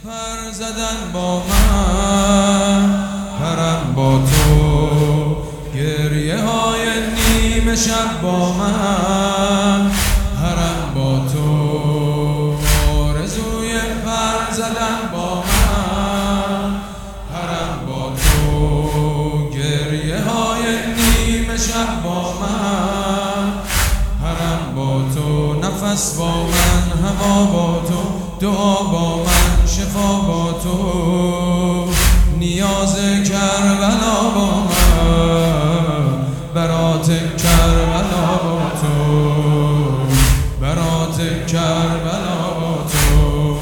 پر زدن با من، پرم با تو، گریه های نیمه شب با من، پرم با تو، آرزوی پر زدن با من، پرم با تو، گریه های نیمه شب با من، پرم با تو، نفس با من، هوا با تو، دعا با من، شفا با تو، نیاز کربلا با من، برات کربلا با تو، برات کربلا با تو.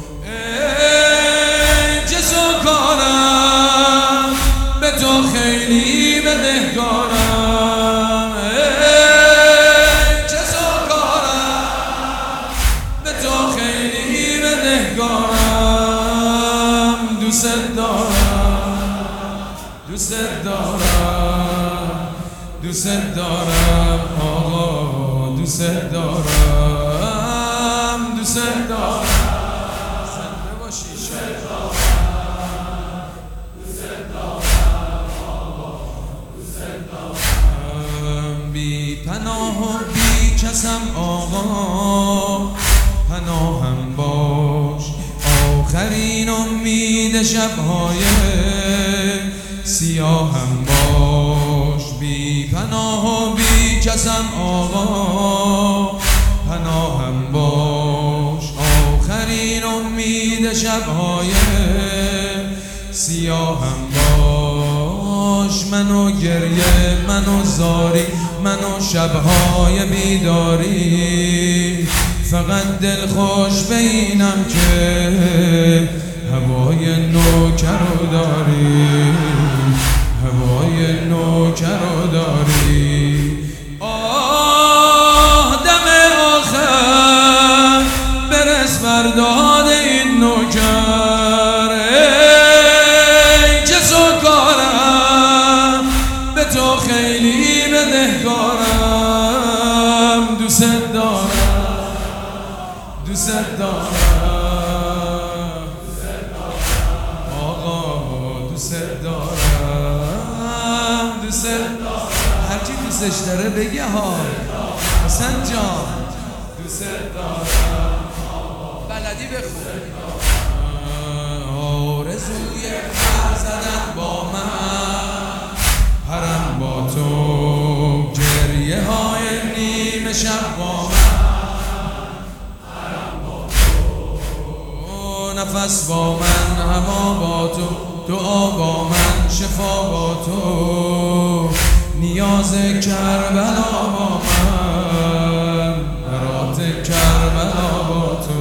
ای چه سوکارم به تو خیلی بدهکارم، ای چه سوکارم به تو خیلی بدهکارم، دوست دارم، دوست دارم، دوست دارم آقا، دوست دارم، دوست دارم، زنده باشی بی پناه و بی کسم آقا، پناهم باش، آخرین امید شبهای سیاهم باش، بی پناه و بی کسم آقا، پناهم باش، آخرین امید شبهای سیاهم باش، منو گریه، منو زاری، منو شبهای بیداری، فقط دل خوش بینم که هوای نوکر رو داری، هوای نوکر رو داری. آه دم آخر برس برداد این نوکر، ای چه سوکارم به تو خیلی بدهکارم، دوست دارم، دوست دارم آقا، دوست دارم، دوست دارم، هرچی دوستش داره بگه ها حسن جان، دوست دارم، بلدی بخون. آرزوی پر زدن با من، پرم با تو، گریه های نیمه شب با من، نفس با من، هوا با تو، دعا با من، شفا با تو، نیاز کربلا با من، برات کربلا با تو،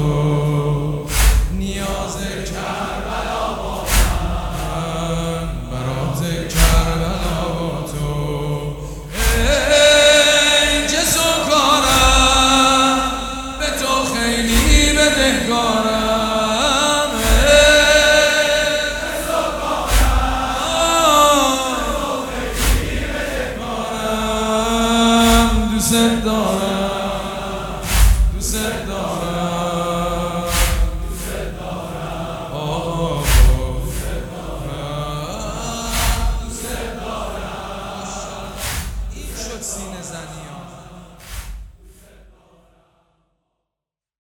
نیاز کربلا با من، برات کربلا با تو. ای چه سوکارم به تو خیلی بدهکارم، دوست دارم، دوست دارم.